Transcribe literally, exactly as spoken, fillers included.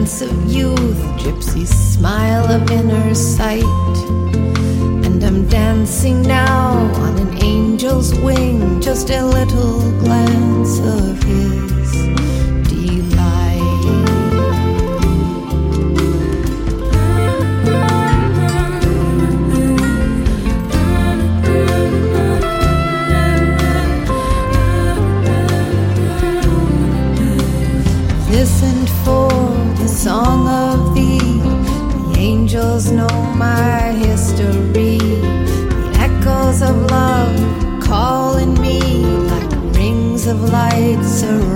dance of youth, gypsy smile of inner sight. And I'm dancing now on an angel's wing, just a little glance of his delight. Listened for the song of thee, the angels know my history. The echoes of love calling me like rings of light surround.